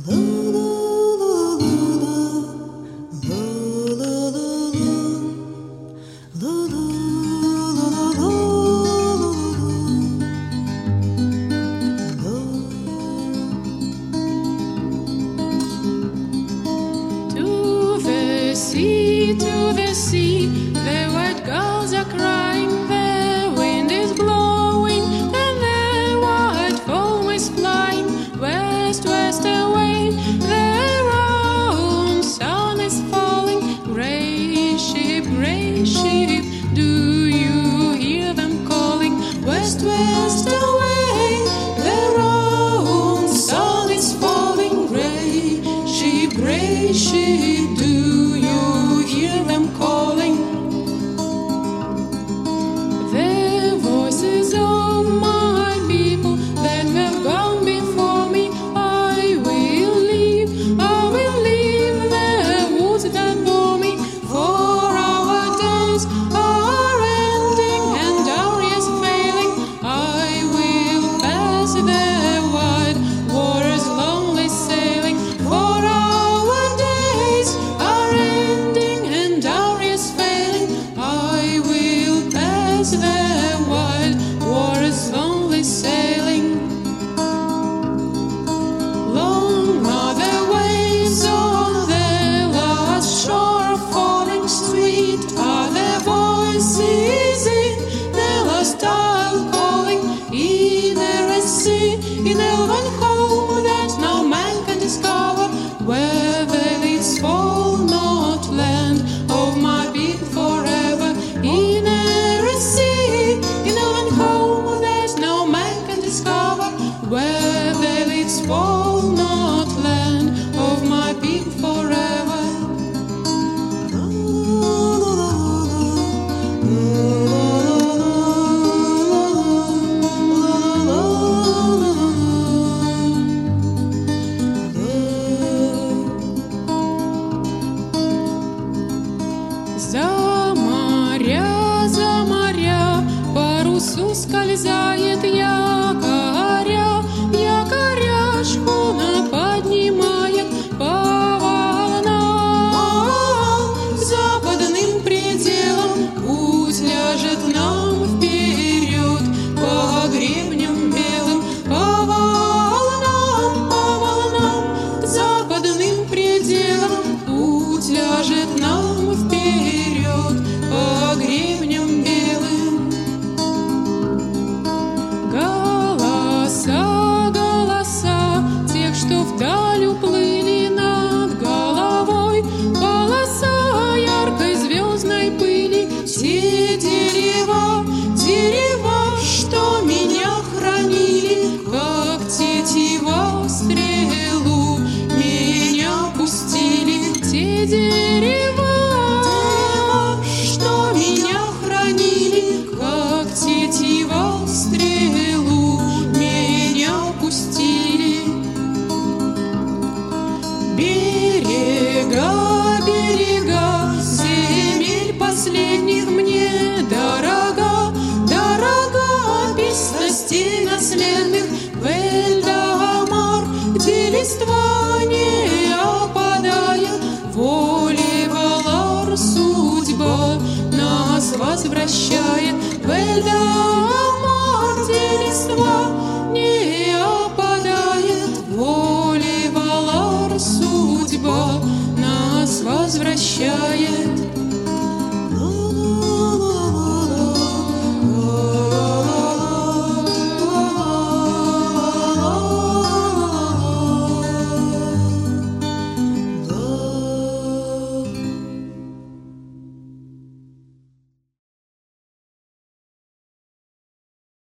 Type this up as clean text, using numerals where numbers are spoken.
To the sea, the white gulls are crying, the wind is blowing, and the white foam is flying, west, west away, the round sun is falling, gray ship, do you hear them calling, west, west away, the round sun is falling, gray ship, do you hear them calling? The voices of my people that have gone before me, I will leave the woods that bore me, for our days are ending and our years failing. I will pass the wide waters lonely sailing, for our days are ending and our years failing. I will pass the wide waters lonely sailing. Long are the waves on the last shore falling, sweet are the voices in the lost isle calling, in the Red Sea, in a one home that no man can discover, where the leaves fall not, land of my people forever, in a Red Sea, in a one home that no man can discover, where the leaves fall not, land of my people forever. За моря по русу скользает якоря, шхуна поднимает по волнам. Западным пределом путь ляжет нам вперед, по гребням белым, по волнам. Западным пределом путь ляжет нам вперед, по гребням белым. Голоса тех, что вдаль уплыли над головой, полоса яркой звездной пыли, все дерева, что меня хранили, как тетива в стрелу меня пустили, те дерева, что меня хранили, как тетива в стрелу меня пустили. Берега земель последних мне дорога, песня стен наследных в Эльдамар, где листва не опадает, волевала судьба нас возвращает, в Эльдамар, где листва не опадает, волевала судьба нас возвращает.